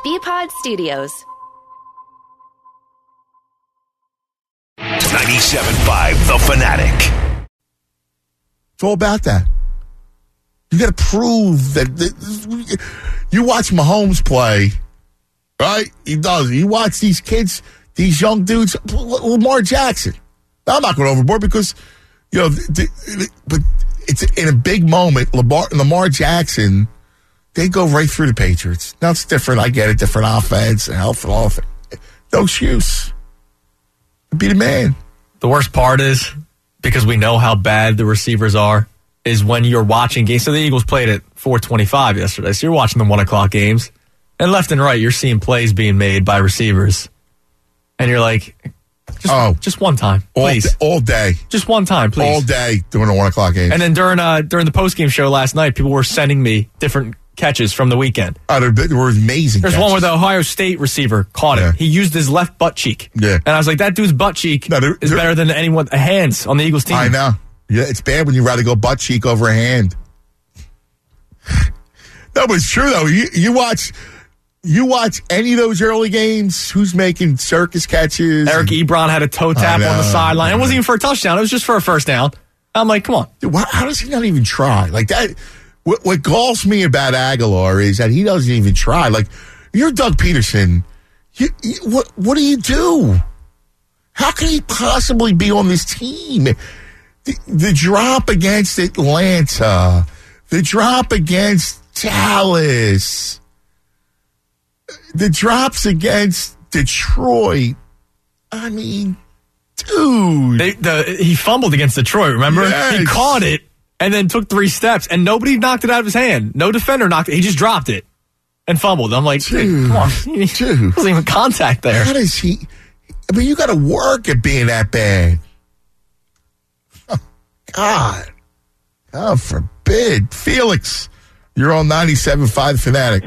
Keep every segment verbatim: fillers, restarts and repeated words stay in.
B-Pod Studios. ninety-seven point five The Fanatic. It's all about that. You got to prove that, that. You watch Mahomes play, right? He does. You watch these kids, these young dudes, Lamar Jackson. Now, I'm not going overboard because, you know, the, the, but it's in a big moment. Lamar, Lamar Jackson, they go right through the Patriots. Now, it's different. I get it. Different offense, health, and all of it. No excuse. Be the man. The worst part is, because we know how bad the receivers are, is when you're watching games. So the Eagles played at four twenty-five yesterday, so you're watching the one o'clock games. And left and right, you're seeing plays being made by receivers. And you're like, just, oh, just one time, please. All, all day. Just one time, please. All day during the one o'clock games. And then during uh, during the postgame show last night, people were sending me different catches from the weekend. Oh, they were amazing There's catches. one where the Ohio State receiver caught yeah. it. He used his left butt cheek. Yeah. And I was like, that dude's butt cheek no, they're, is they're, better than anyone hands on the Eagles team. I know. Yeah, it's bad when you rather go butt cheek over a hand. No, but it's true though. You you watch you watch any of those early games, who's making circus catches? Eric and, Ebron had a toe tap know, on the sideline. It wasn't even for a touchdown. It was just for a first down. I'm like, come on. Dude, how does he not even try? Like that what, what galls me about Aguilar is that he doesn't even try. Like, you're Doug Peterson. You, you, what what do you do? How can he possibly be on this team? The, the drop against Atlanta, the drop against Dallas, the drops against Detroit. I mean, dude. They, the, he fumbled against Detroit, remember? Yes. He caught it and then took three steps, and nobody knocked it out of his hand. No defender knocked it. He just dropped it and fumbled. I'm like, dude, come on. Dude. There wasn't even contact there. How does he? I mean, you got to work at being that bad. Oh, God. God forbid. Felix, you're on ninety-seven point five The Fanatic.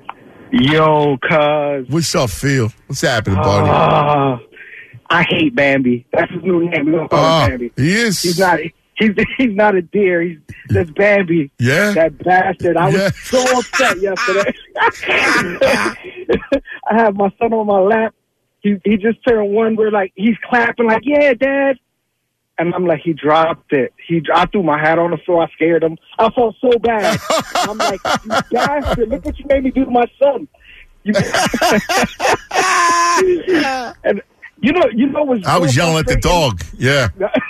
Yo, cuz. What's up, Phil? What's happening, buddy? Uh, I hate Bambi. That's his new name. We're going to call uh, him Bambi. He is. He's not, he's, he's not a deer. He's that's Bambi. Yeah. That bastard. I yeah. was so upset yesterday. I have my son on my lap. He he just turned one where, like, he's clapping like, yeah, Dad. And I'm like, he dropped it. He, I threw my hat on the floor. I scared him. I felt so bad. I'm like, you bastard, look what you made me do to my son. You and you know, you know what's I was yelling at the dog. Yeah.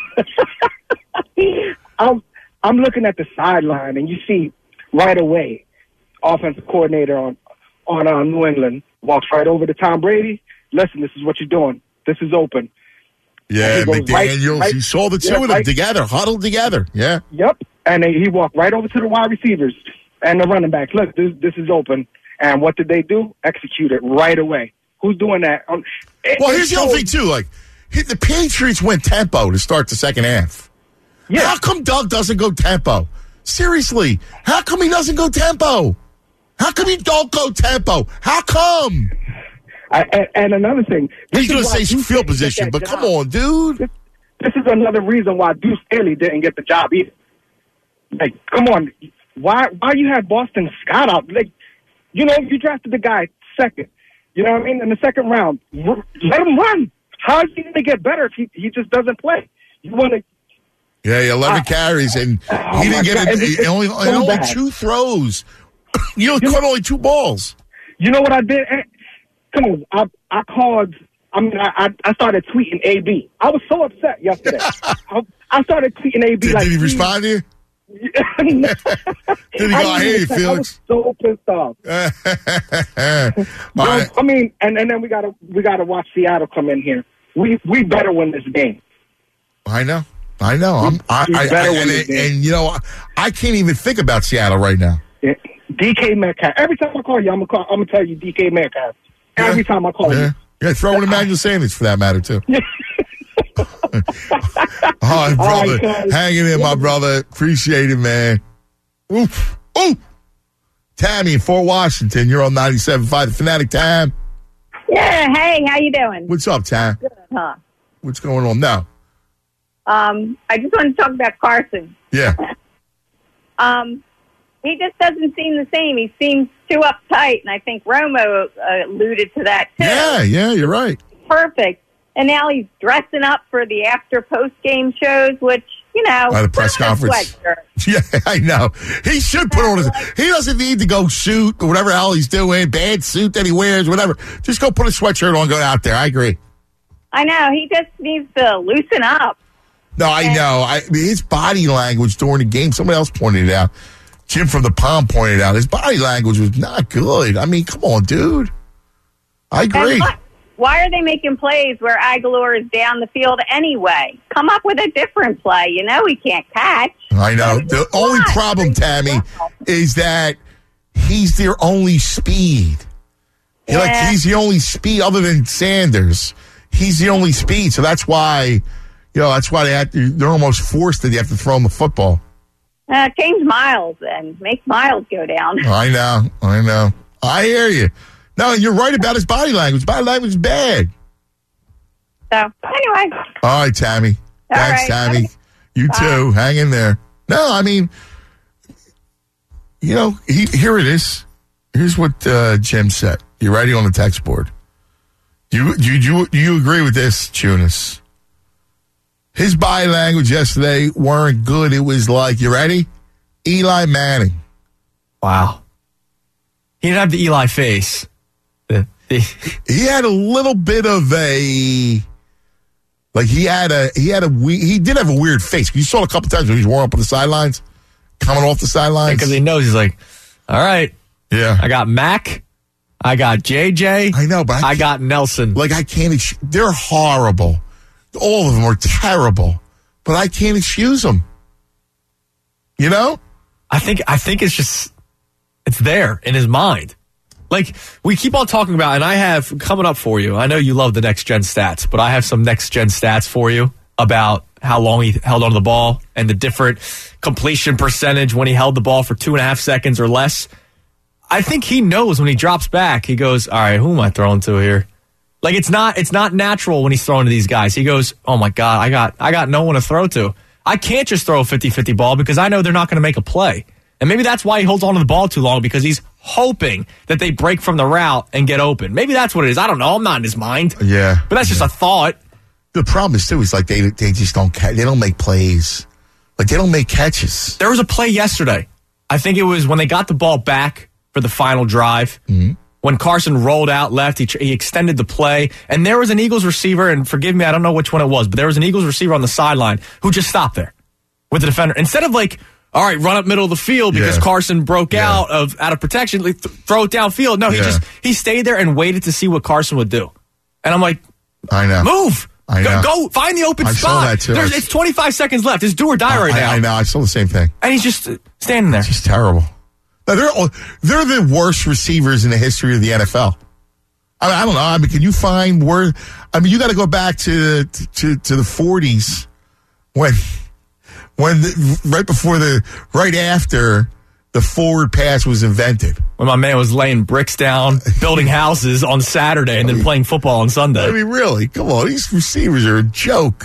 I'm I'm looking at the sideline, and you see right away, offensive coordinator on on uh, New England walks right over to Tom Brady. Listen, this is what you're doing. This is open. Yeah, McDaniels. Right, right, you saw the two yeah, of them right. together, huddled together. Yeah. Yep. And he walked right over to the wide receivers and the running back. Look, this, this is open. And what did they do? Execute it right away. Who's doing that? Um, it, well, here's the other thing, too. Like, the Patriots went tempo to start the second half. Yeah. How come Doug doesn't go tempo? Seriously. How come he doesn't go tempo? How come he don't go tempo? How come? I, and, and another thing. He's going to say field position, but job. Come on, dude. This, this is another reason why Deuce Staley didn't get the job either. Like, come on. Why Why you have Boston Scott out? Like, you know, you drafted the guy second. You know what I mean? In the second round. Let him run. How is he going to get better if he, he just doesn't play? You want to... Yeah, eleven uh, carries, and oh he didn't get God, a, it's, it's only, so only two throws. You know, caught only two balls. You know what I did? Come on, I I called. I mean, I I started tweeting A B. I was so upset yesterday. I, I started tweeting A B. Did, like, did he respond to you? no. Did he go, I hear you, Felix? I was so pissed off. Bro, right. I mean, and, and then we gotta we gotta watch Seattle come in here. We we better win this game. I know, I know. I'm, I, we I, better I win and, this and, game. and you know, I can't even think about Seattle right now. Yeah. D K Metcalf. Every time I call you, I'm gonna call. I'm gonna tell you D K Metcalf. Every yeah. time I call yeah. you. Yeah, throw in Emmanuel Sanders for that matter too. All right, brother. All right, hanging in, my brother. Appreciate it, man. Oof. Ooh. Tammy in Fort Washington. You're on ninety-seven point five The Fanatic. Tam. Yeah, hey, how you doing? What's up, Tam? Good, huh? What's going on now? Um, I just want to talk about Carson. Yeah. Um, he just doesn't seem the same. He seems too uptight, and I think Romo uh, alluded to that too. Yeah, yeah, you're right. Perfect. And now he's dressing up for the after post game shows, which, you know, By the press put on a conference. sweatshirt. Yeah, I know. He should put on his. He doesn't need to go suit or whatever the hell he's doing, bad suit that he wears, whatever. Just go put a sweatshirt on, go out there. I agree. I know. He just needs to loosen up. No, I know. I mean, his body language during the game, somebody else pointed it out. Jim from the Palm pointed out his body language was not good. I mean, come on, dude. I agree. Why, why are they making plays where Aguilar is down the field anyway? Come up with a different play. You know he can't catch. I know. The only What? problem, Tammy, is that he's their only speed. He, like, Yeah. he's the only speed other than Sanders. He's the only speed, so that's why, you know, that's why they have to, they're almost forced that they have to throw him the football. Uh, change Miles and make Miles go down. I know, I know. I hear you. No, you're right about his body language. Body language is bad. So, anyway. All right, Tammy. All Thanks, right. Tammy. You Bye. too. Hang in there. No, I mean, you know, he, here it is. Here's what uh, Jim said. You ready on the text board? You, you, you, do you agree with this, Tunis? His body language yesterday weren't good. It was like, you ready? Eli Manning. Wow. He didn't have the Eli face. The, the, He had a little bit of a, like he had a, he had a, we- he did have a weird face. You saw it a couple times when he was warming up on the sidelines, coming off the sidelines. because he knows he's like, all right, Yeah. I got Mac, I got J J, I know, but I I got Nelson. Like, I can't, ex- they're horrible. All of them are terrible, but I can't excuse them. You know? I think I think it's just it's there in his mind. Like we keep on talking about, and I have coming up for you. I know you love the next gen stats, but I have some next gen stats for you about how long he held onto the ball and the different completion percentage when he held the ball for two and a half seconds or less. I think he knows when he drops back, he goes, all right, who am I throwing to here? Like it's not it's not natural when he's throwing to these guys. He goes, oh my God, I got I got no one to throw to. I can't just throw a fifty-fifty ball because I know they're not going to make a play. And maybe that's why he holds on to the ball too long, because he's hoping that they break from the route and get open. Maybe that's what it is. I don't know. I'm not in his mind. Yeah. But that's just a thought. The problem is, too, is like they they just don't catch. They don't make plays. Like, they don't make catches. There was a play yesterday. I think it was when they got the ball back for the final drive. Mm-hmm. When Carson rolled out left, he, he extended the play, and there was an Eagles receiver, and forgive me, I don't know which one it was, but there was an Eagles receiver on the sideline who just stopped there with the defender. Instead of like, all right, run up middle of the field because Yeah. Carson broke Yeah. out of out of protection, like, th- throw it downfield. No, he Yeah. just he stayed there and waited to see what Carson would do. And I'm like, I know. move. I Go, know. go find the open I spot. saw that, too. There's, I- it's twenty-five seconds left. It's do or die right I, now. I know. I saw the same thing. And he's just uh, standing there. It's just terrible. No, they're all- they're the worst receivers in the history of the N F L. I, mean, I don't know. I mean, can you find where? I mean, you got to go back to to to the forties when when the, right before the right after the forward pass was invented. When my man was laying bricks down, building houses on Saturday, and then playing football on Sunday. I mean, really? Come on, these receivers are a joke.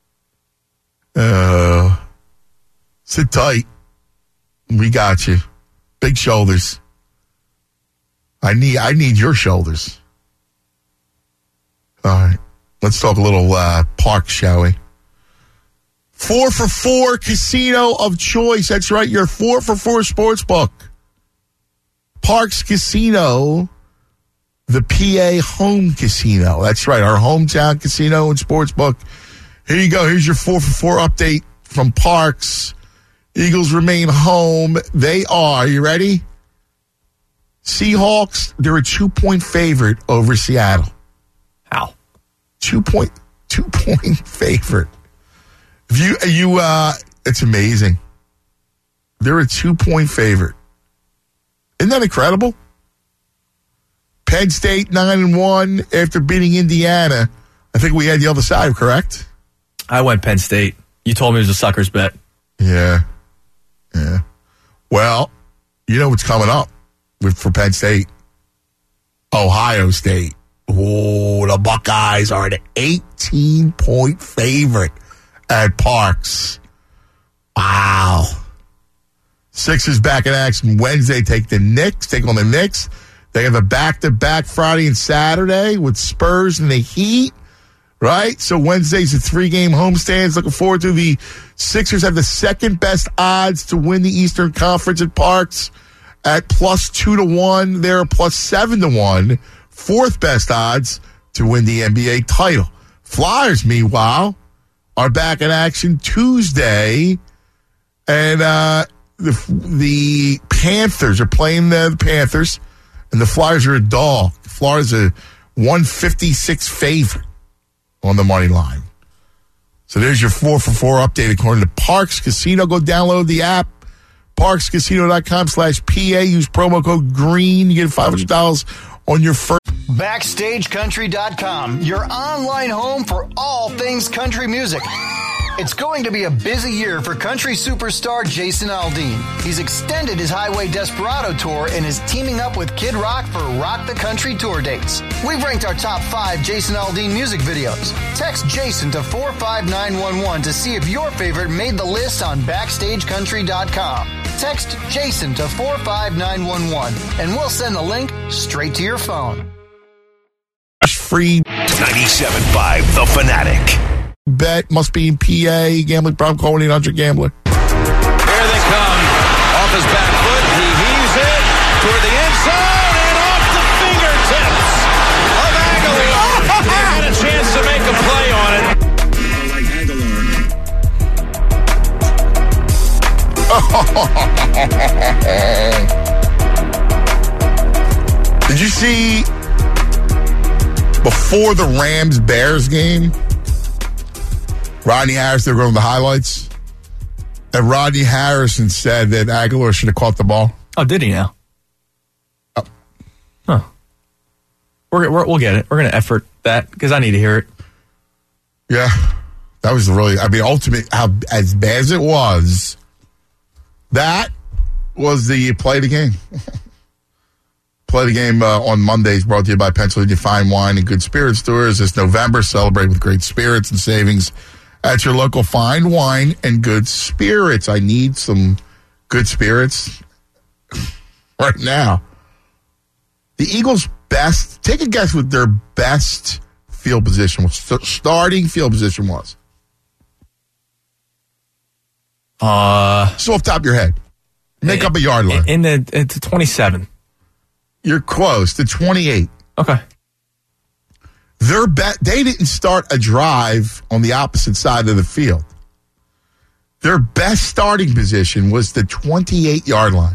Uh, sit tight. We got you. Big shoulders. I need I need your shoulders. All right. Let's talk a little uh, park, shall we? Four for four casino of choice. That's right. Your four for four sports book. Parks Casino, the P A home casino. That's right. Our hometown casino and sports book. Here you go. Here's your four for four update from Parks. Eagles remain home. They are, you ready? Seahawks, they're a two-point favorite over Seattle. How? Two-point, two-point favorite. If you, you, uh, it's amazing. They're a two-point favorite. Isn't that incredible? Penn State nine and one after beating Indiana. I think we had the other side, correct? I went Penn State. You told me it was a sucker's bet. Yeah. Yeah. Well, you know what's coming up with for Penn State? Ohio State. Oh, the Buckeyes are an eighteen-point favorite at Parks. Wow. Sixers back in action Wednesday. Take the Knicks. Take on the Knicks. They have a back-to-back Friday and Saturday with Spurs and the Heat. Right? So Wednesday's a three-game homestand. Looking forward to the Sixers have the second best odds to win the Eastern Conference at Parks at plus two to one. They're plus seven to one. Fourth best odds to win the N B A title. Flyers, meanwhile, are back in action Tuesday. And uh, the, the Panthers are playing the Panthers. And the Flyers are a dog. The Flyers are one fifty-six favorite on the money line. So there's your four for four update according to Parks Casino. Go download the app, parkscasino.com slash PA. Use promo code GREEN. You get five hundred dollars on your first. Backstage Country dot com, your online home for all things country music. It's going to be a busy year for country superstar Jason Aldean. He's extended his Highway Desperado tour and is teaming up with Kid Rock for Rock the Country tour dates. We've ranked our top five Jason Aldean music videos. Text Jason to four five nine one one to see if your favorite made the list on Backstage Country dot com. Text Jason to four five nine one one and we'll send the link straight to your phone. Free ninety-seven point five The Fanatic. Bet must be in P A. Gambling problem, call one eight hundred gambler. Here they come. Off his back foot. He heaves it toward the end zone and off the fingertips of Aguilar. They had a chance to make a play on it. Did you see before the Rams-Bears game, Rodney Harris, they were going to the highlights, and Rodney Harrison said that Aguilar should have caught the ball? Oh, did he now? Oh. Huh. We're, we're, we'll get it. We're going to effort that because I need to hear it. Yeah. That was really, I mean, ultimately, how as bad as it was, that was the play of the game. Play the game uh, on Mondays, brought to you by Pennsylvania Fine Wine and Good Spirits Stores. This November, celebrate with great spirits and savings at your local Fine Wine and Good Spirits. I need some good spirits right now. The Eagles' best, take a guess what their best field position was, starting field position was. Uh, So off the top of your head. Make in, up a yard line. In the, it's twenty-seven. You're close to twenty-eight. Okay. Their bet, they didn't start a drive on the opposite side of the field. Their best starting position was the twenty-eight-yard line.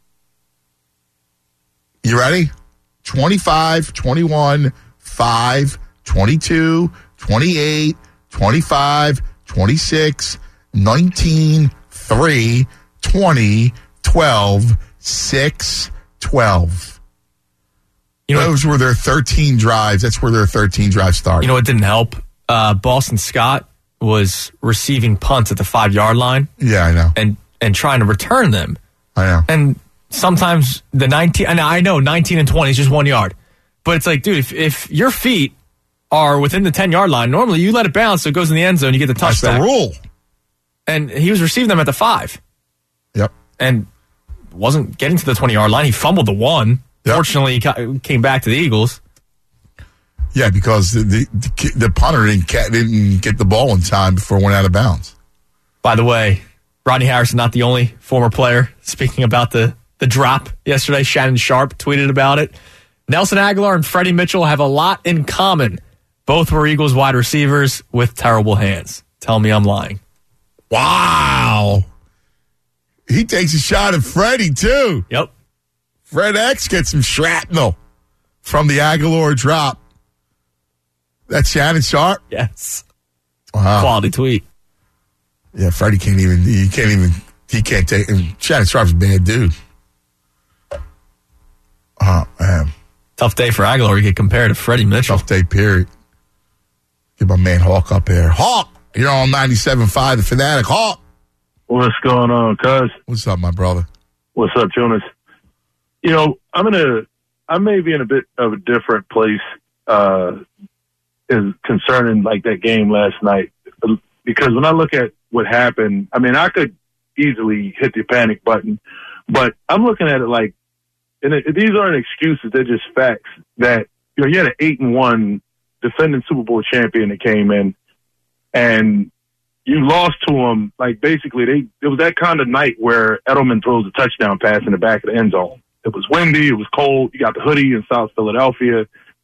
You ready? twenty-five, twenty-one, five, twenty-two, twenty-eight, twenty-five, twenty-six, nineteen, three, twenty, twelve, six, twelve. You know, Those were their thirteen drives. That's where their thirteen drives started. You know what didn't help? Uh, Boston Scott was receiving punts at the five-yard line. Yeah, I know. And and trying to return them. I know. And sometimes the nineteen, and I know nineteen and twenty is just one yard. But it's like, dude, if, if your feet are within the ten-yard line, normally you let it bounce so it goes in the end zone, you get the touchback. That's the rule. And he was receiving them at the five. Yep. And wasn't getting to the twenty-yard line. He fumbled the one. Yep. Fortunately, he ca- came back to the Eagles. Yeah, because the the, the, the punter didn't, didn't get the ball in time before it went out of bounds. By the way, Rodney Harrison, not the only former player speaking about the, the drop yesterday. Shannon Sharp tweeted about it. Nelson Aguilar and Freddie Mitchell have a lot in common. Both were Eagles wide receivers with terrible hands. Tell me I'm lying. Wow. He takes a shot at Freddie, too. Yep. Fred X gets some shrapnel from the Aguilar drop. That's Shannon Sharp? Yes. Wow. Quality tweet. Yeah, Freddie can't even, he can't even, he can't take, Shannon Sharp's a bad dude. Oh, man. Tough day for Aguilar to get compared to Freddie Mitchell. Tough day, period. Get my man Hawk up here. Hawk! You're on ninety-seven point five, The Fanatic. Hawk! What's going on, cuz? What's up, my brother? What's up, Jonas? You know, I'm in a, I may be in a bit of a different place uh, is concerning like that game last night, because when I look at what happened, I mean, I could easily hit the panic button. But I'm looking at it like, and it, these aren't excuses; they're just facts. That you know, you had an eight and one defending Super Bowl champion that came in, and you lost to him. Like basically, they it was that kind of night where Edelman throws a touchdown pass in the back of the end zone. It was windy, it was cold. You got the hoodie in South Philadelphia,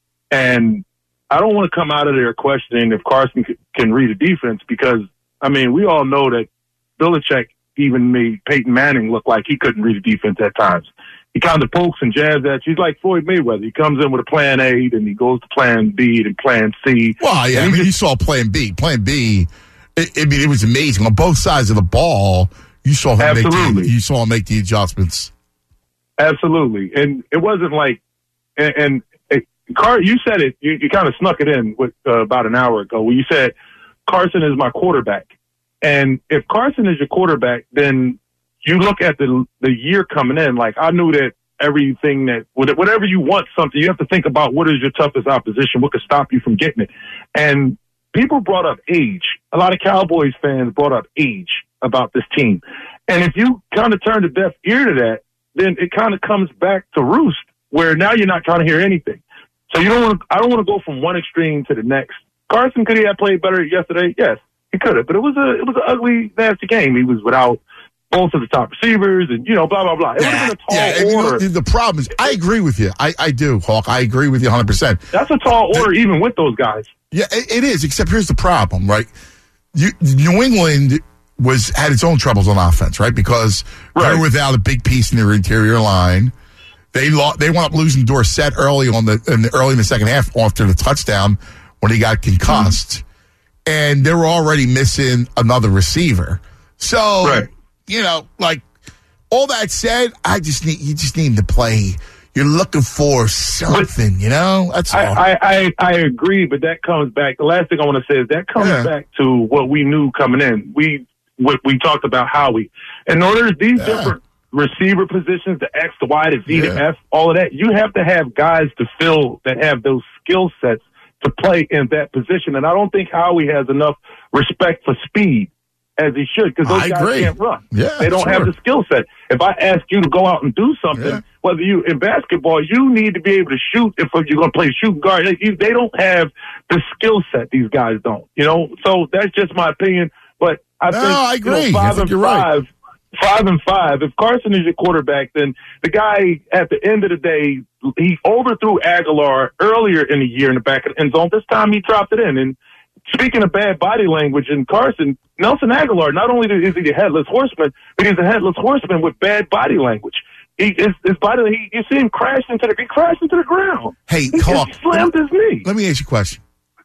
and I don't want to come out of there questioning if Carson c- can read a defense because I mean we all know that Belichick even made Peyton Manning look like he couldn't read a defense at times. He kind of pokes and jabs at you. He's like Floyd Mayweather. He comes in with a plan A, then he goes to plan B, then plan C. Well, yeah, I mean, just, you saw plan B. Plan B, it, I mean, it was amazing. On both sides of the ball, you saw him, make the, you saw him make the adjustments. Absolutely. And it wasn't like, and, and it, Car, you said it, you, you kind of snuck it in with, uh, about an hour ago where you said, Carson is my quarterback. And if Carson is your quarterback, then you look at the the year coming in, like I knew that everything that, whatever you want something, you have to think about what is your toughest opposition, what could stop you from getting it. And people brought up age. A lot of Cowboys fans brought up age about this team. And if you kind of turn a deaf ear to that, then it kind of comes back to roost where now you're not trying to hear anything. So you don't want to, I don't want to go from one extreme to the next. Carson, could he have played better yesterday? Yes, he could have, but it was a, it was an ugly, nasty game. He was without both of the top receivers and, you know, blah, blah, blah. It yeah, would have been a tall yeah, order. You know, the problem is, I agree with you. I, I do, Hawk. I agree with you one hundred percent. That's a tall order the, even with those guys. Yeah, it, it is, except here's the problem, right? You, New England was had its own troubles on offense, right? Because right. they were without a big piece in their interior line. They lost, they wound up losing Dorsett early on the, in the early in the second half after the touchdown when he got concussed. Mm-hmm. And they were already missing another receiver. So, right. you know, like, all that said, I just need you just need to play. You're looking for something, but, you know? That's all. I, I, I agree, but that comes back. The last thing I want to say is that comes yeah. back to what we knew coming in. We what we talked about Howie. In order these yeah. different receiver positions, the X, the Y, the Z, yeah. the F, all of that, you have to have guys to fill that have those skill sets to play in that position. And I don't think Howie has enough respect for speed as he should, because those I guys agree. can't run. Yeah, they don't sure. have the skill set. If I ask you to go out and do something, yeah. whether you in basketball, you need to be able to shoot. If you're going to play shooting guard, you, they don't have the skill set. These guys don't. You know, so that's just my opinion. But I no, think, I agree. You know, five I think and you're five, right. five and five. If Carson is your quarterback, then the guy at the end of the day, he overthrew Aguilar earlier in the year in the back of the end zone. This time he dropped it in. And speaking of bad body language in Carson, Nelson Aguilar, not only is he a headless horseman, but he's a headless horseman with bad body language. He, his, his body, he, you see him crash into the, he crashed into the ground. Hey, he Hawk, just slammed his knee. Let me ask you a question.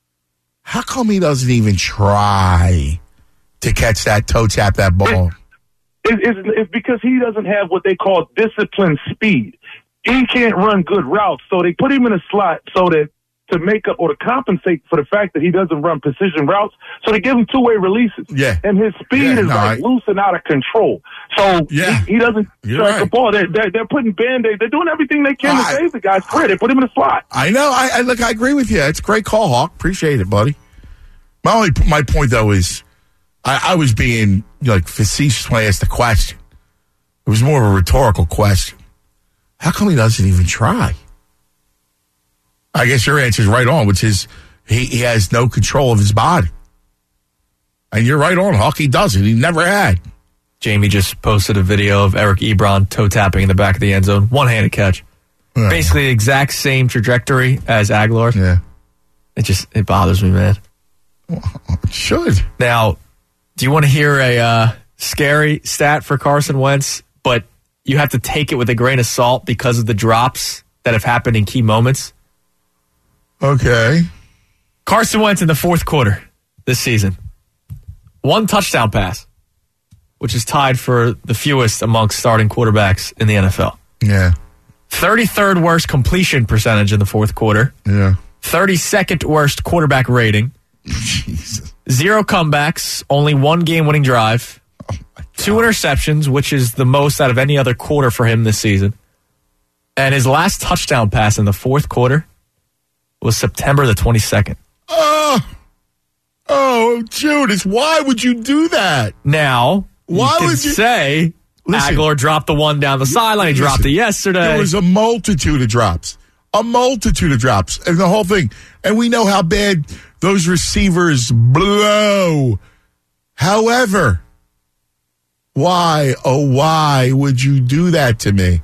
How come he doesn't even try to catch that, toe tap that ball? It, it, it's, it's because he doesn't have what they call disciplined speed. He can't run good routes, so they put him in a slot so that to make up or to compensate for the fact that he doesn't run precision routes. So they give him two-way releases. Yeah. And his speed yeah, is no, like I, loose and out of control. So yeah. he, he doesn't You're strike right. the ball. They're, they're, they're putting Band-Aids. They're doing everything they can I, to save the guy's career. They put him in a slot. I know. I, I look. I agree with you. It's a great call, Hawk. Appreciate it, buddy. My only my point though is, I, I was being like facetious when I asked the question. It was more of a rhetorical question. How come he doesn't even try? I guess your answer is right on, which is he, he has no control of his body. And you're right on, Hawk. He doesn't. He never had. Jamie just posted a video of Eric Ebron toe tapping in the back of the end zone. One-handed catch. Yeah. Basically the exact same trajectory as Aguilar. Yeah. It just, it bothers me, man. Well, it should. Now, do you want to hear a uh, scary stat for Carson Wentz? But you have to take it with a grain of salt because of the drops that have happened in key moments. Okay. Carson Wentz in the fourth quarter this season. One touchdown pass, which is tied for the fewest amongst starting quarterbacks in the N F L. Yeah. thirty-third worst completion percentage in the fourth quarter. Yeah. thirty-second worst quarterback rating. Jesus. Zero comebacks, only one game-winning drive. Oh two interceptions, which is the most out of any other quarter for him this season. And his last touchdown pass in the fourth quarter was September the twenty-second. Oh, oh, Judas, why would you do that? Now, Why you can would you say Listen, Aguilar dropped the one down the sideline? He dropped listen, it yesterday. There was a multitude of drops. A multitude of drops. And the whole thing. And we know how bad those receivers blow. However, why, oh, why would you do that to me?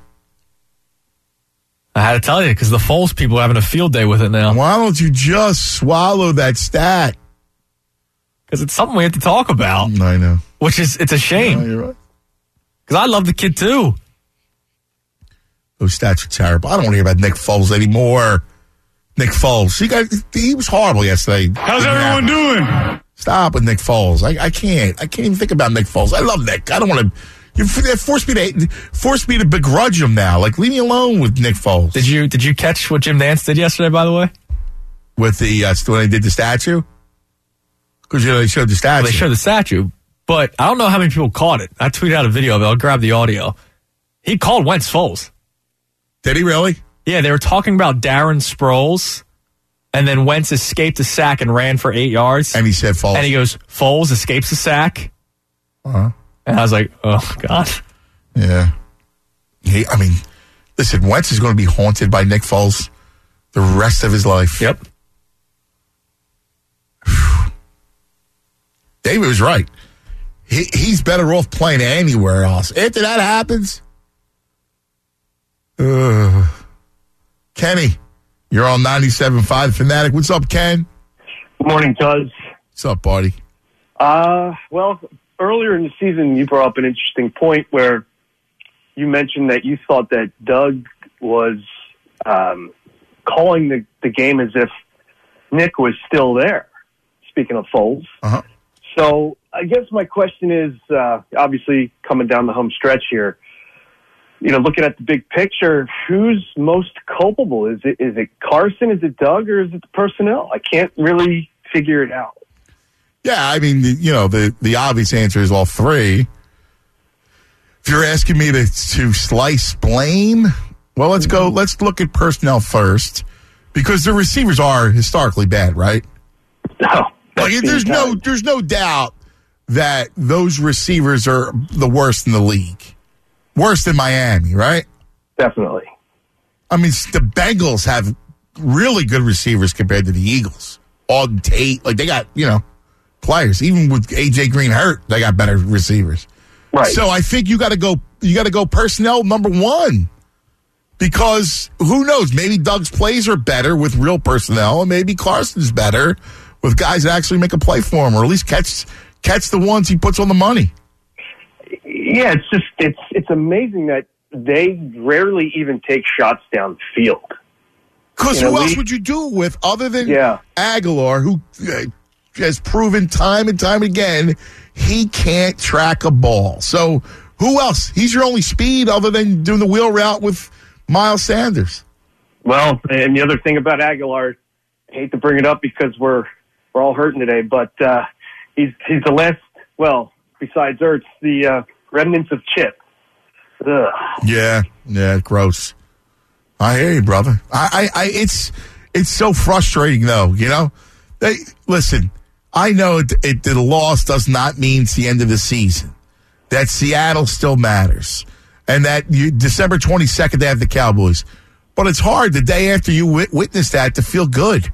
I had to tell you, because the Foles people are having a field day with it now. Why don't you just swallow that stat? Because it's something we have to talk about. I know. Which is, it's a shame. No, you're right. Because I love the kid, too. Those stats are terrible. I don't want to hear about Nick Foles anymore. Nick Foles. He, got, he was horrible yesterday. How's everyone doing? Stop with Nick Foles. I, I can't. I can't even think about Nick Foles. I love Nick. I don't want to. You forced me to forced me to begrudge him now. Like, leave me alone with Nick Foles. Did you Did you catch what Jim Nantz did yesterday, by the way? With the, uh, when they did the statue? Because, you know, they showed the statue. Well, they showed the statue, but I don't know how many people caught it. I tweeted out a video of it. I'll grab the audio. He called Wentz Foles. Did he really? Yeah, they were talking about Darren Sproles, and then Wentz escaped a sack and ran for eight yards. And he said Foles. And he goes, Foles escapes a sack. Uh-huh. And I was like, oh, God. Yeah. He, I mean, listen, Wentz is going to be haunted by Nick Foles the rest of his life. Yep. David was right. He, he's better off playing anywhere else. After that happens, uh, Kenny, you're on ninety-seven point five Fanatic. What's up, Ken? Good morning, Tuz. What's up, buddy? Uh, well, earlier in the season, you brought up an interesting point where you mentioned that you thought that Doug was um, calling the, the game as if Nick was still there, speaking of Foles. Uh-huh. So I guess my question is, uh, obviously coming down the home stretch here, you know, looking at the big picture, who's most culpable? Is it is it Carson? Is it Doug? Or is it the personnel? I can't really figure it out. Yeah, I mean, the, you know, the, the obvious answer is all three. If you're asking me to, to slice blame, well, let's go, let's look at personnel first, because the receivers are historically bad, right? No. Like, there's no, there's no doubt that those receivers are the worst in the league. Worse than Miami, right? Definitely. I mean, the Bengals have really good receivers compared to the Eagles. Auden Tate, like, they got, you know, players. Even with A J Green hurt, they got better receivers. Right. So I think you got to go, you got to go personnel number one. Because who knows? Maybe Doug's plays are better with real personnel, and maybe Carson's better with guys that actually make a play for him, or at least catch catch the ones he puts on the money. Yeah, it's just it's it's amazing that they rarely even take shots downfield. Because you know, who else we, would you do it with other than yeah. Aguilar, who uh, has proven time and time again he can't track a ball. So who else? He's your only speed other than doing the wheel route with Miles Sanders. Well, and the other thing about Aguilar, I hate to bring it up because we're we're all hurting today, but uh, he's he's the last. Well, besides Ertz, the uh, remnants of Chip. Ugh. Yeah, yeah, gross. I hear you, brother. I, I, I it's it's so frustrating, though. You know, they listen. I know it, it, the loss does not mean it's the end of the season. That Seattle still matters, and that you, December twenty-second they have the Cowboys. But it's hard the day after you wit- witness that to feel good.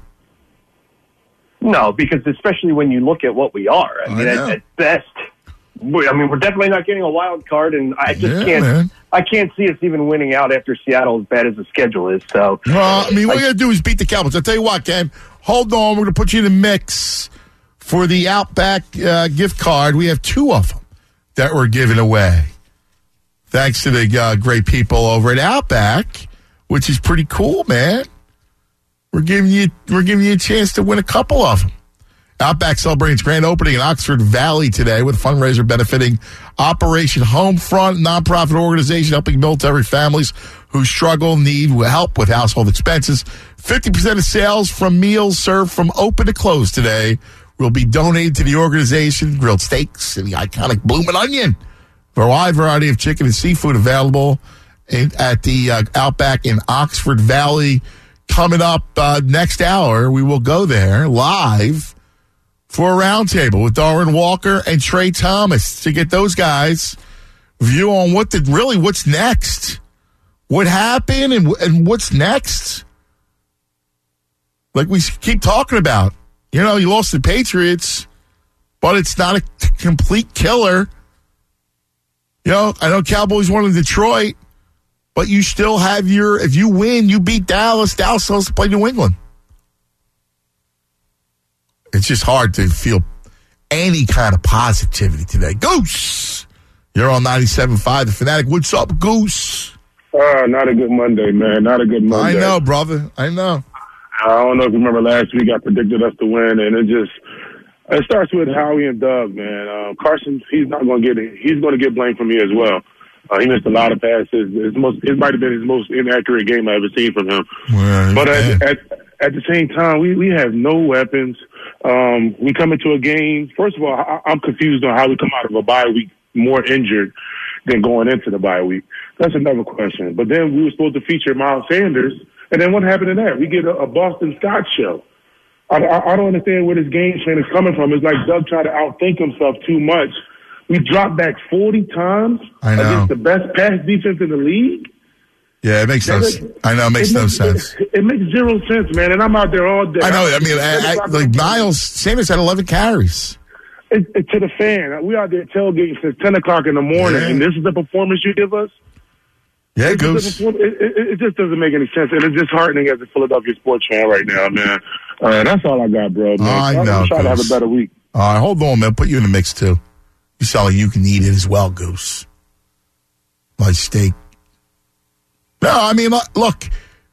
No, because especially when you look at what we are. I mean, I at, at best, we, I mean, we're definitely not getting a wild card, and I just Yeah, can't. man. I can't see us even winning out after Seattle, as bad as the schedule is. So, Well, I mean, what you got to do is beat the Cowboys. I'll tell you what, Ken. Hold on. We're going to put you in the mix for the Outback uh, gift card. We have two of them that we're giving away. Thanks to the uh, great people over at Outback, which is pretty cool, man. We're giving you we're giving you a chance to win a couple of them. Outback celebrating its grand opening in Oxford Valley today with a fundraiser benefiting Operation Homefront, nonprofit organization helping military families who struggle need help with household expenses. fifty percent of sales from meals served from open to close today will be donated to the organization. Grilled steaks and the iconic Bloomin' Onion. A wide variety of chicken and seafood available in, at the uh, Outback in Oxford Valley. Coming up uh, next hour, we will go there live for a roundtable with Darwin Walker and Trey Thomas to get those guys' view on what the really what's next, what happened, and and what's next. Like we keep talking about, you know, you lost the Patriots, but it's not a t- complete killer. You know, I know Cowboys won in Detroit, but you still have your, if you win, you beat Dallas, Dallas has to play New England. It's just hard to feel any kind of positivity today. Goose, you're on ninety-seven point five, The Fanatic. What's up, Goose? Uh, not a good Monday, man. Not a good Monday. I know, brother. I know. I don't know if you remember last week I predicted us to win, and it just it starts with Howie and Doug, man. Uh, Carson, he's not going to get it. He's going to get blamed for me as well. Uh, he missed a lot of passes. It's most, it might have been his most inaccurate game I've ever seen from him. Well, but at, at at the same time, we, we have no weapons. Um, we come into a game. First of all, I, I'm confused on how we come out of a bye week more injured than going into the bye week. That's another question. But then we were supposed to feature Miles Sanders, and then what happened to that? We get a, a Boston Scott show. I, I, I don't understand where this game plan is coming from. It's like Doug tried to outthink himself too much. We dropped back forty times I know. against the best pass defense in the league. Yeah, it makes no sense. I know, it makes it no makes, sense. It, it makes zero sense, man, and I'm out there all day. I know. I mean, I, I, like Miles Sanders had eleven carries. It, it, to the fan, we out there tailgating since ten o'clock in the morning, Yeah. and this is the performance you give us? Yeah, This is the Goose. perform- It, it, it just doesn't make any sense, and it's disheartening as a Philadelphia sports fan right now, man. Uh, that's all I got, bro, man. I I'm know, trying to have a Goose. better week. All right, hold on, man. Put you in the mix, too. You sound like you can eat it as well, Goose. Like steak. No, I mean, look, look.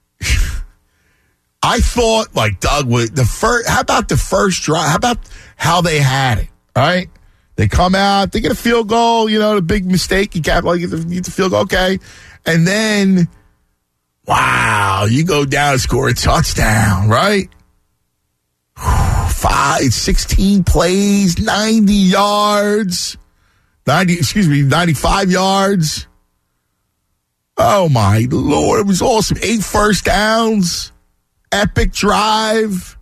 I thought, like, Doug would, the first, how about the first drive? How about how they had it, all right? They come out, they get a field goal, you know, the big mistake, you got, like, you get the field goal, okay. And then, wow, you go down and score a touchdown, right? Five, sixteen plays, ninety yards, ninety, excuse me, ninety-five yards. Oh, my Lord, it was awesome. Eight first downs, epic drive.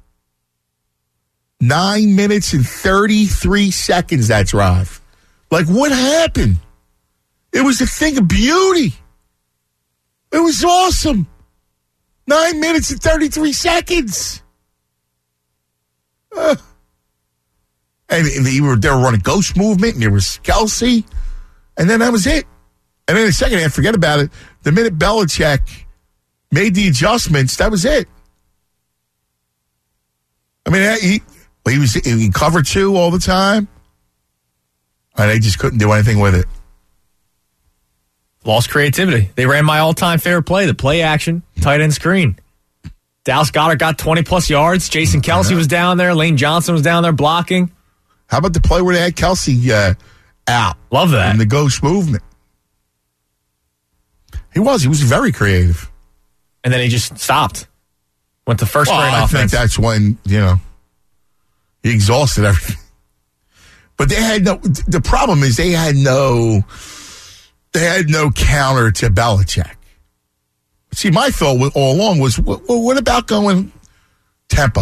Nine minutes and thirty-three seconds, that drive. Like, what happened? It was a thing of beauty. It was awesome. Nine minutes and thirty-three seconds. Uh, and they were, they were running ghost movement, and there was Kelsey, and then that was it. And then in the second half, forget about it. The minute Belichick made the adjustments, that was it. I mean, he, he was in cover two all the time, and they just couldn't do anything with it. Lost creativity. They ran my all-time favorite play, the play action, tight end screen. Dallas Goedert got twenty-plus yards. Jason Kelsey was down there. Lane Johnson was down there blocking. How about the play where they had Kelsey uh, out? Love that. In the ghost movement. He was. He was very creative. And then he just stopped. Went to first Well, grade I offense. think that's when, you know, he exhausted everything. But they had no, the problem is they had no, they had no counter to Belichick. See, my thought all along was, what, what about going tempo?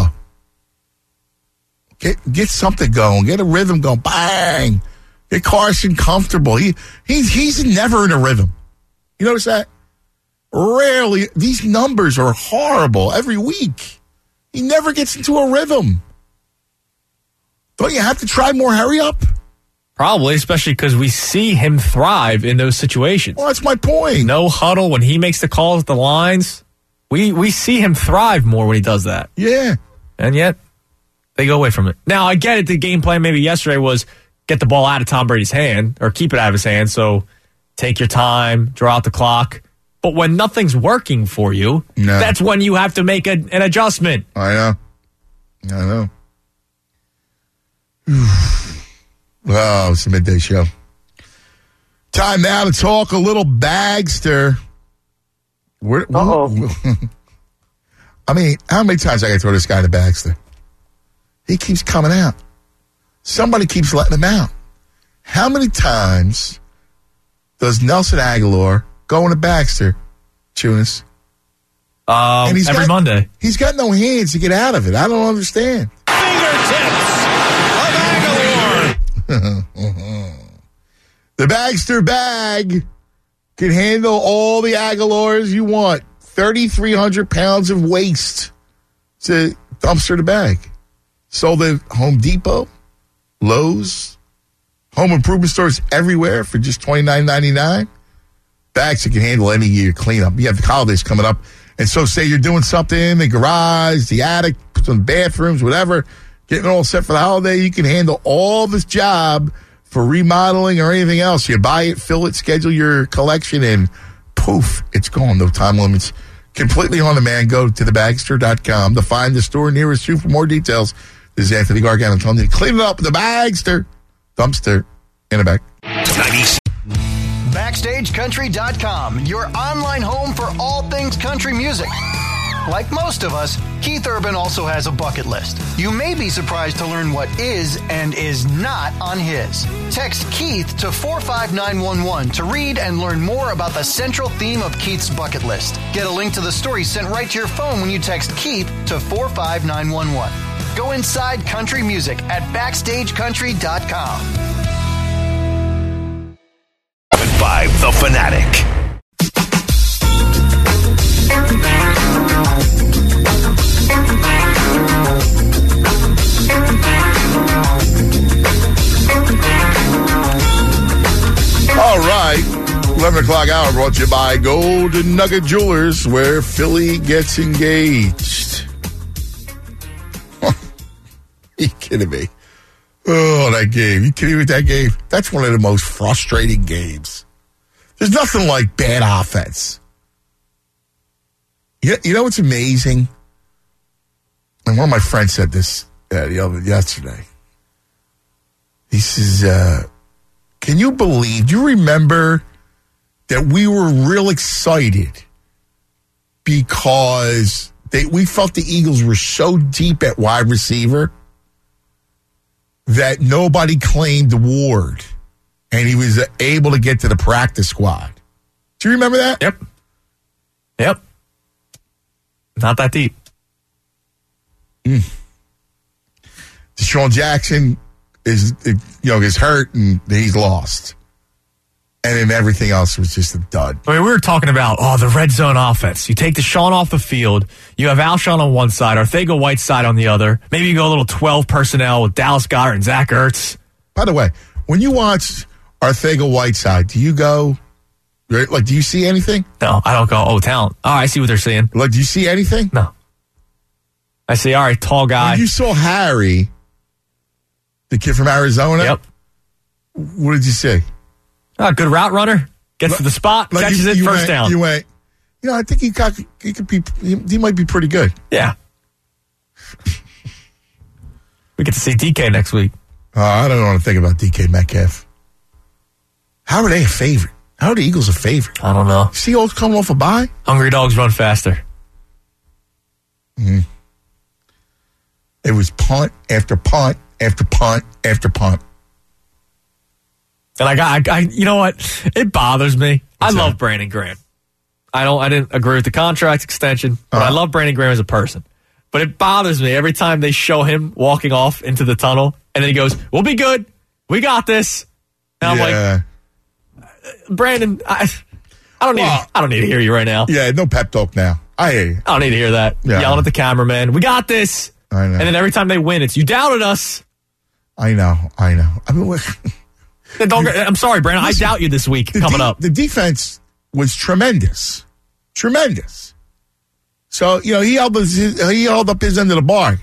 Get get something going. Get a rhythm going. Bang. Get Carson comfortable. He he's he's never in a rhythm. You notice that? Rarely. These numbers are horrible every week. He never gets into a rhythm. Don't you have to try more hurry up? Probably, especially because we see him thrive in those situations. Well, that's my point. No huddle when he makes the calls at the lines. We we see him thrive more when he does that. Yeah. And yet, they go away from it. Now, I get it. The game plan maybe yesterday was get the ball out of Tom Brady's hand or keep it out of his hand. So take your time, draw out the clock. But when nothing's working for you, no. that's when you have to make a, an adjustment. I know. I know. Oh, it's a midday show. Time now to talk a little Bagster. Where, Uh-oh. I mean, how many times I got to throw this guy to Bagster? He keeps coming out. Somebody keeps letting him out. How many times does Nelson Aguilar go into Baxter, Tunis? Um, every got, Monday. He's got no hands to get out of it. I don't understand. Fingertips. The Bagster bag can handle all the Aguilars you want. thirty-three hundred pounds of waste. It's a dumpster to bag. Sold at Home Depot, Lowe's, home improvement stores everywhere for just twenty-nine ninety-nine. Bags that can handle any year cleanup. You have the holidays coming up. And so say you're doing something in the garage, the attic, some bathrooms, whatever, getting all set for the holiday. You can handle all this job for remodeling or anything else. You buy it, fill it, schedule your collection, and poof, it's gone. No time limits. Completely on demand. Go to the bagster dot com to find the store nearest you for more details. This is Anthony Gargano telling you to clean it up with the Bagster dumpster in a bag. Backstage Country dot com, your online home for all things country music. Like most of us, Keith Urban also has a bucket list. You may be surprised to learn what is and is not on his. Text Keith to four five nine one one to read and learn more about the central theme of Keith's bucket list. Get a link to the story sent right to your phone when you text Keith to four five nine one one. Go inside country music at backstage country dot com. By The Fanatic. All right. eleven o'clock hour brought to you by Golden Nugget Jewelers, where Philly gets engaged. Are you kidding me? Oh, that game. You kidding me with that game? That's one of the most frustrating games. There's nothing like bad offense. You, you know what's amazing? And one of my friends said this uh, the other, yesterday. He says, uh, can you believe, do you remember that we were real excited because they, we felt the Eagles were so deep at wide receiver that nobody claimed Ward, and he was able to get to the practice squad. Do you remember that? Yep. Yep. Not that deep. Mm. Deshaun Jackson is, you know, is hurt and he's lost. And then everything else was just a dud. I mean, we were talking about, oh, the red zone offense. You take Deshaun off the field. You have Alshon on one side, Arcega-Whiteside on the other. Maybe you go a little twelve personnel with Dallas Goedert and Zach Ertz. By the way, when you watch Arcega-Whiteside, do you go, like, do you see anything? No, I don't go, oh, talent. Oh, I see what they're seeing. Like, do you see anything? No. I see, all right, tall guy. When you saw Harry, the kid from Arizona? Yep. What did you see? Oh, good route runner. Gets like, to the spot, like catches you, you it, first went, down. You went, you know, I think he got, he could be, he, he might be pretty good. Yeah. We get to see D K next week. Uh, I don't want to think about D K Metcalf. How are they a favorite? How are the Eagles a favorite? I don't know. See Seahawks coming off a bye? Hungry dogs run faster. Mm-hmm. It was punt after punt after punt after punt. And I got, I, I, you know what? It bothers me. What's I love that? Brandon Graham. I don't, I didn't agree with the contract extension, but uh-huh. I love Brandon Graham as a person. But it bothers me every time they show him walking off into the tunnel, and then he goes, "We'll be good. We got this." And yeah. I'm like, Brandon, I, I don't need, well, I don't need to hear you right now. Yeah, no pep talk now. I hear you. I don't need to hear that. Yeah. Yelling at the cameraman. We got this. I know. And then every time they win, it's you doubted us. I know. I know. I mean, we're. Don't, I'm sorry, Brandon. Listen, I doubt you this week coming de- up. The defense was tremendous. Tremendous. So, you know, he held, his, he held up his end of the bargain.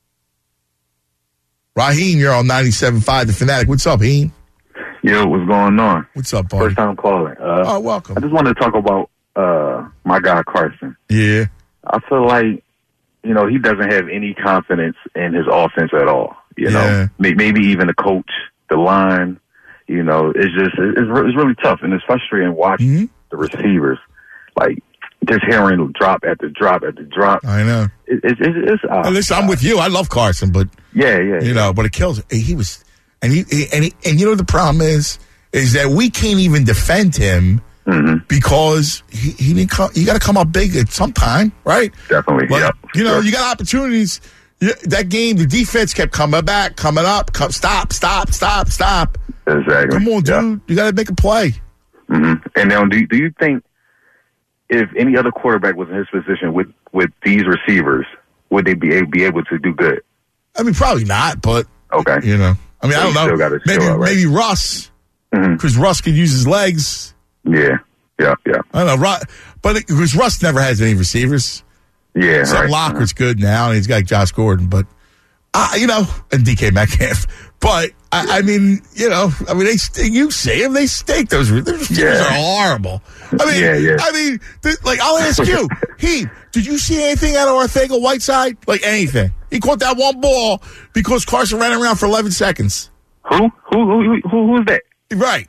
Raheem, you're on ninety-seven point five, The Fanatic. What's up, Heem? Yo, what's going on? What's up, buddy? First time calling. Uh, oh, welcome. I just wanted to talk about uh, my guy, Carson. Yeah. I feel like, you know, he doesn't have any confidence in his offense at all. You yeah. know, maybe even the coach, the line. You know, it's just, it's, it's really tough, and it's frustrating watching mm-hmm. the receivers, like, just hearing drop after drop after drop. I know. It, it, it, it's uh, listen, I'm with you. I love Carson, but, yeah, yeah, you yeah. know, but it kills. He was, and he, and he, and you know, the problem is, is that we can't even defend him mm-hmm. because he, he didn't come, you got to come up big at some time, right? Definitely, but, yeah. You know, sure. you got opportunities. Yeah, that game, the defense kept coming back, coming up, come, stop, stop, stop, stop. Exactly. Come on, dude. Yeah. You got to make a play. Mm-hmm. And now, do, do you think if any other quarterback was in his position with, with these receivers, would they be able, be able to do good? I mean, probably not, but, okay. you know. I mean, so I don't know. Maybe up, right? maybe Russ, because mm-hmm. Russ could use his legs. Yeah, yeah, yeah. I don't know, Russ, but because Russ never has any receivers. Yeah, so right. Locker's good now, and he's got Josh Gordon, but, uh, you know, and D K Metcalf. But, I, I mean, you know, I mean, they you see them, they stink. Those, those receivers yeah. are horrible. I mean, yeah, yeah. I mean, th- like, I'll ask you, Heath, did you see anything out of Ortega-Whiteside? Like, anything? He caught that one ball because Carson ran around for eleven seconds. Who? Who? Who? who who's that? Right.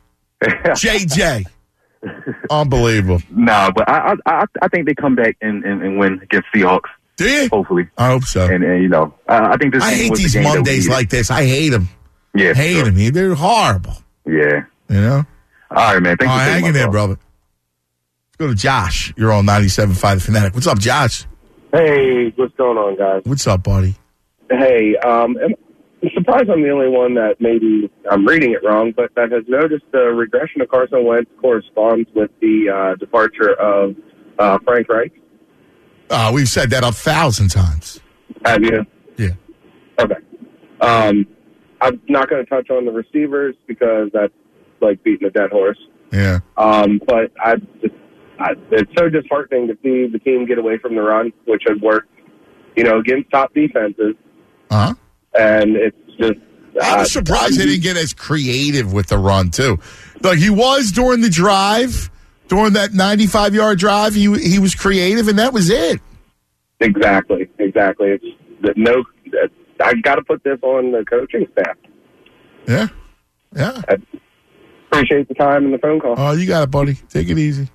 J J. Unbelievable. No, but I I I think they come back and, and, and win against Seahawks. Do you? Hopefully. I hope so. And, and you know, uh, I think this. I hate was these the Mondays like this. I hate them. Yeah, hate sure. them. They're horrible. Yeah. You know. All right, man. Thanks All right, for hang in there, brother. Let's go to Josh. You're on ninety-seven point five The Fanatic. What's up, Josh? Hey, what's going on, guys? What's up, buddy? Hey, um, I'm surprised I'm the only one that maybe I'm reading it wrong, but that has noticed the regression of Carson Wentz corresponds with the uh, departure of uh, Frank Reich. Uh, we've said that a thousand times. Have you? Yeah. Okay. Um, I'm not going to touch on the receivers because that's like beating a dead horse. Yeah. Um, but I just, I, it's so disheartening to see the team get away from the run, which has worked, you know, against top defenses. Uh-huh. And it's just... I was uh, surprised he didn't get as creative with the run, too. Like, he was during the drive, during that ninety-five-yard drive, he he was creative, and that was it. Exactly, exactly. It's the, no... I got to put this on the coaching staff. Yeah, yeah. I appreciate the time and the phone call. Oh, you got it, buddy. Take it easy.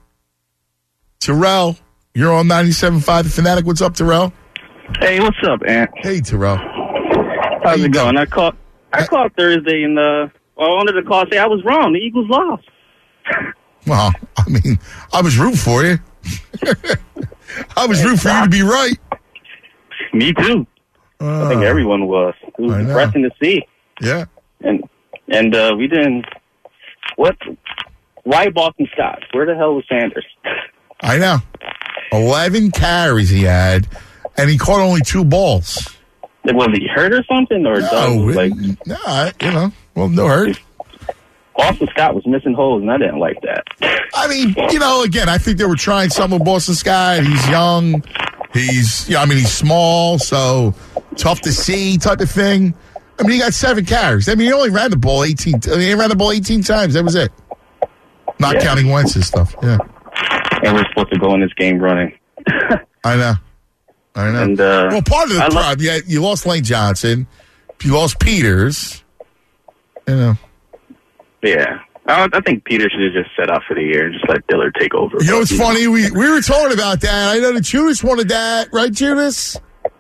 Terrell, you're on ninety-seven point five The Fanatic. What's up, Terrell? Hey, what's up, Ant? Hey, Terrell. How's it going? I called I called Thursday, and uh, I wanted to call and say I was wrong. The Eagles lost. Well, I mean, I was rooting for you. I was rooting for you to be right. Me too. Uh, I think everyone was. It was depressing to see. Yeah. And and uh, we didn't. What? Why Boston Scott? Where the hell was Sanders? I know. Eleven carries he had, and he caught only two balls. Was he hurt or something? Or no, was like, no, you know, well, no hurt. Boston Scott was missing holes, and I didn't like that. I mean, you know, again, I think they were trying something with Boston Scott. He's young. He's, yeah, I mean, he's small, so tough to see type of thing. I mean, he got seven carries. I mean, he only ran the ball eighteen. I mean, he ran the ball eighteen times. That was it. Not yeah. counting Wentz's stuff. Yeah. And we're supposed to go in this game running. I know. I know. And, uh, well, part of the I problem, love- yeah, you lost Lane Johnson, you lost Peters. You know. Yeah. I, I think Peter should have just set out for the year and just let Dillard take over. You know what's funny? We we were talking about that. I know that Judas wanted that, right, Judas?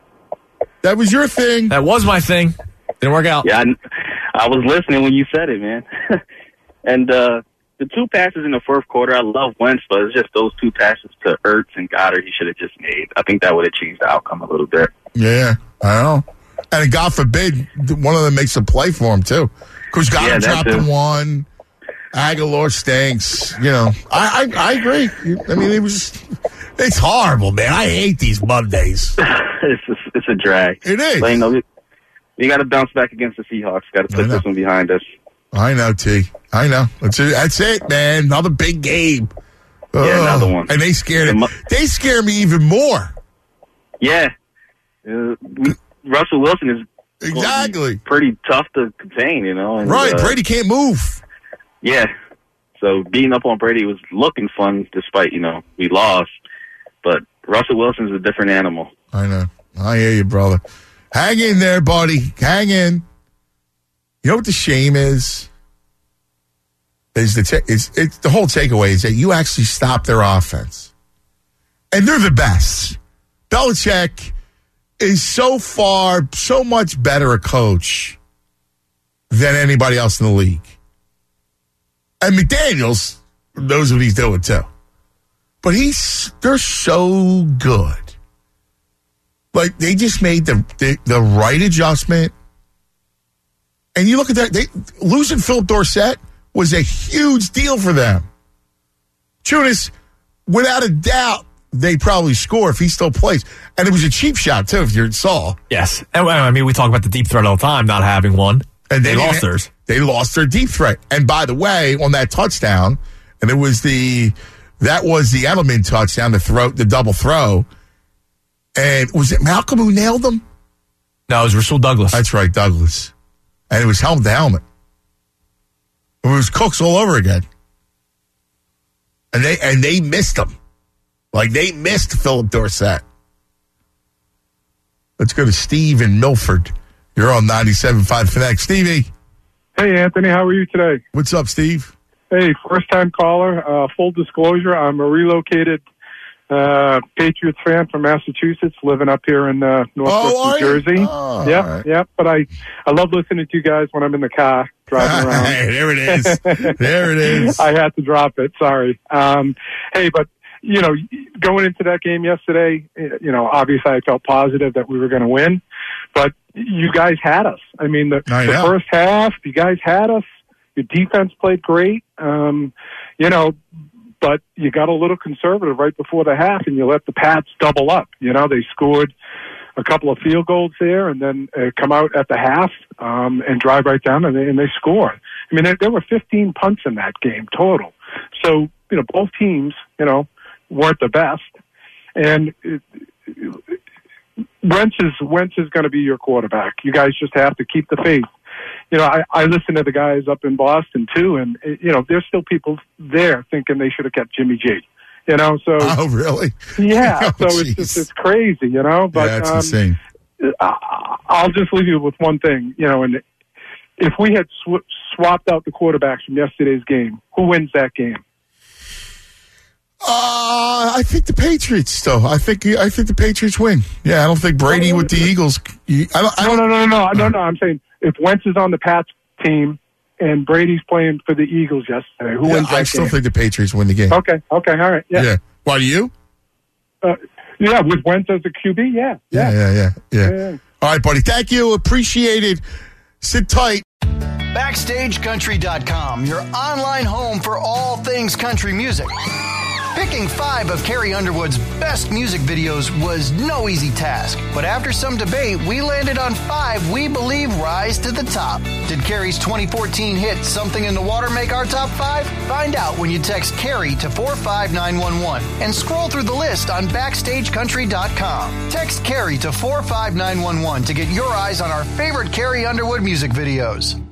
That was your thing. That was my thing. Didn't work out. Yeah, I, I was listening when you said it, man. and uh, the two passes in the fourth quarter, I love Wentz, but it's just those two passes to Ertz and Goddard he should have just made. I think that would have changed the outcome a little bit. Yeah, I know. And God forbid one of them makes a play for him, too. Because Goddard yeah, dropped the one. Aguilar stinks. You know, I, I I agree. I mean, it was it's horrible, man. I hate these Mondays. it's a, it's a drag. It is. But, you know, we, we got to bounce back against the Seahawks. Got to put this one behind us. I know, T. I know. That's it, that's it man. Another big game. Yeah, oh, another one. And they scared it. They scare me even more. Yeah. Uh, we, Russell Wilson is exactly pretty tough to contain, you know. And, right. Uh, Brady can't move. Yeah. So beating up on Brady was looking fun despite, you know, we lost. But Russell Wilson's a different animal. I know. I hear you, brother. Hang in there, buddy. Hang in. You know what the shame is? Is the ta- it's, it's the whole takeaway is that you actually stop their offense. And they're the best. Belichick is so far, so much better a coach than anybody else in the league. And McDaniels knows what he's doing, too. But he's they're so good. Like, they just made the, the, the right adjustment. And you look at that, they, losing Philip Dorsett was a huge deal for them. Tunis, without a doubt, they probably score if he still plays. And it was a cheap shot, too, if you saw. Yes. And, I mean, we talk about the deep threat all the time, not having one. And they, they lost theirs. They lost their deep threat. And by the way, on that touchdown, and it was the, that was the Edelman touchdown, the throw, the double throw. And was it Malcolm who nailed them? No, it was Rasul Douglas. That's right, Douglas. And it was helmet to helmet. It was Cooks all over again. And they and they missed him. Like, they missed Philip Dorsett. Let's go to Steve in Milford. You're on ninety-seven point five Fanatic. Stevie. Hey, Anthony. How are you today? What's up, Steve? Hey, first-time caller. Uh, full disclosure, I'm a relocated uh, Patriots fan from Massachusetts, living up here in uh, Northwest oh, New Jersey. Oh, yep, right. yep. But I, I love listening to you guys when I'm in the car driving around. Hey, there it is. There it is. I had to drop it. Sorry. Um, hey, but, you know, going into that game yesterday, you know, obviously I felt positive that we were going to win. But you guys had us. I mean, the, I the know. first half, you guys had us. Your defense played great. Um, you know, but you got a little conservative right before the half, and you let the Pats double up. You know, they scored a couple of field goals there, and then uh, come out at the half um, and drive right down, and they, and they score. I mean, there, there were fifteen punts in that game total. So, you know, both teams, you know, weren't the best. And it, it, Wentz is Wentz is going to be your quarterback. You guys just have to keep the faith. You know, I, I listen to the guys up in Boston too, and you know, there's still people there thinking they should have kept Jimmy G. You know, so oh really? Yeah, oh, so it's just it's crazy. You know, but yeah, it's um, insane. I, I'll just leave you with one thing. You know, and if we had sw- swapped out the quarterbacks from yesterday's game, who wins that game? Uh, I think the Patriots still. I think I think the Patriots win. Yeah, I don't think Brady with the Eagles. I don't, I don't, no, no, no, no, no, no. I'm saying if Wentz is on the Pats team and Brady's playing for the Eagles yesterday, who yeah, wins that I still game? think the Patriots win the game. Okay, okay, all right, yeah. Yeah. Why do you? Uh, yeah, with Wentz as a Q B, yeah, Yeah, yeah, yeah, yeah, yeah. yeah. All right, buddy. Thank you. Appreciate it. Sit tight. Backstage Country dot com, your online home for all things country music. Picking five of Carrie Underwood's best music videos was no easy task, but after some debate, we landed on five we believe rise to the top. Did Carrie's twenty fourteen hit Something in the Water make our top five? Find out when you text Carrie to four five nine one one and scroll through the list on Backstage Country dot com. Text Carrie to four five nine one one to get your eyes on our favorite Carrie Underwood music videos.